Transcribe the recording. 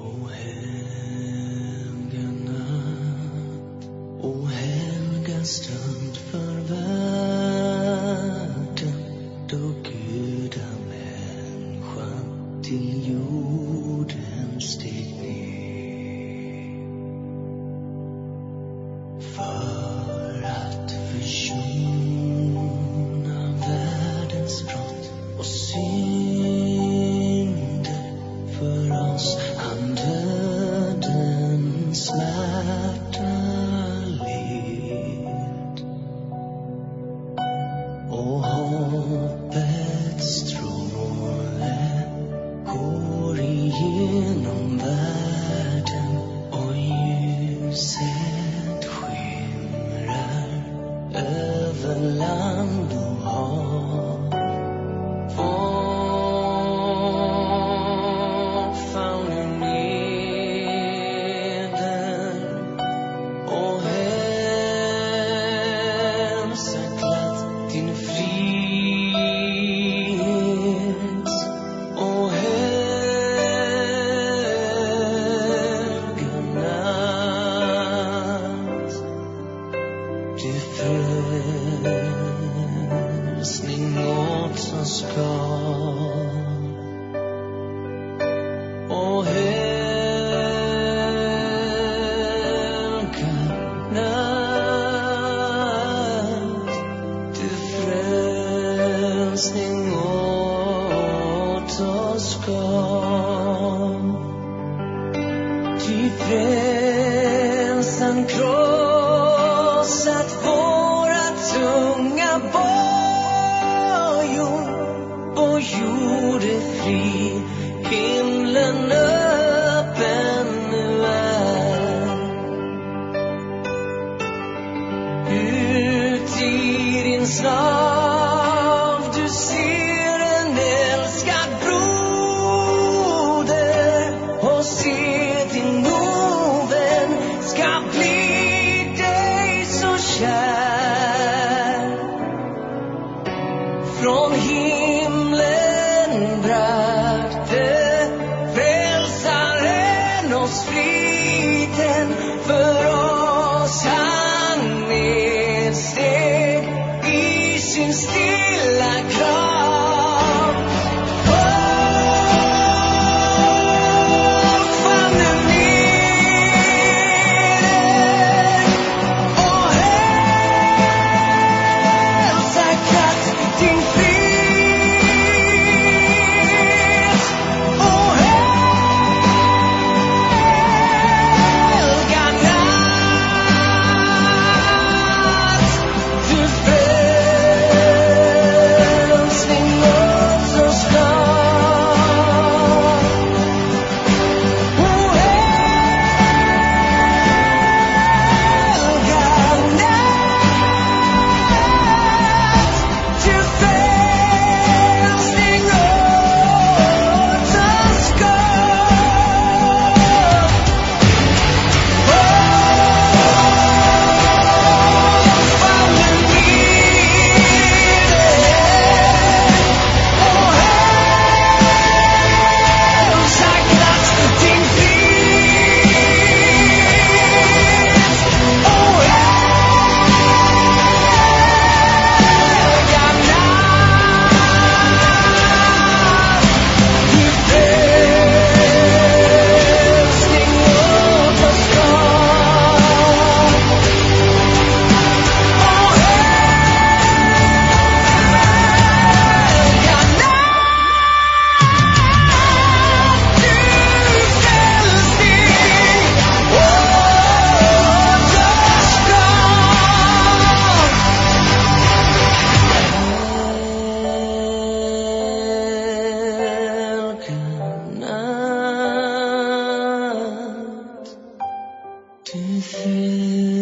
Stund för världen då gudamänniskan till jorden steg ner för att försona världens brott och synder för oss han dödens smärta och hoppets stråle går igenom världen och ljuset skimrar över land och hav. Folk faller neder och hälsar glatt din frihet och helga natt. Till frälsning åt oss gav och helga natt. Till frälsning åt oss gav. Ty frälsaren krossat våra tunga bojor och gjorde fri himlen öppen nu är. Ut i din slav du ser en älskad broder och se din ovän ska bli dig så kär. Från himlen bragte frälsaren oss friden för oss han nedsteg i sin stilla grav. Folk faller ner och hälsar glatt din frihet och helga natt. Du frälsning åt oss gav och helga natt. Du frälsning åt oss gav. Faller ner och hälsar glatt din frihet och helga natt. Du frälsning åt oss gav och helga natt. Du frälsning åt oss gav. Helga natt. Du